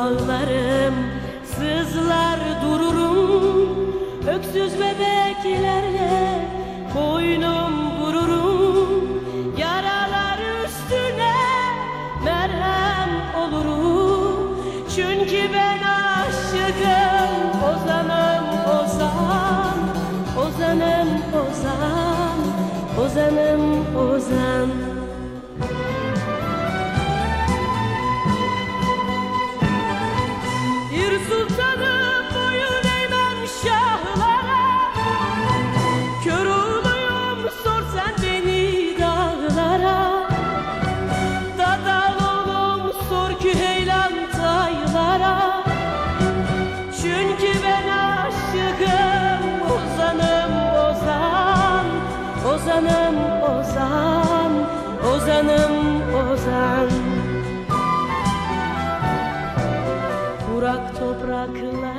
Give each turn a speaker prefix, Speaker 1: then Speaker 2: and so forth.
Speaker 1: ağlarım, sızlar dururum. Öksüz bebeklerle boynum vururum. Yaralar üstüne merhem olurum. Çünkü ben aşığım, ozanım ozan, ozanım ozan, ozanım ozan. Bir sultanım boyun eğmem şahlara, kör oğluyum sor sen beni dağlara. Dadal oğlum sor ki heylan taylara. Çünkü ben aşığım, ozanım ozan, ozanım ozan, ozanım ozan. Kurak topraklar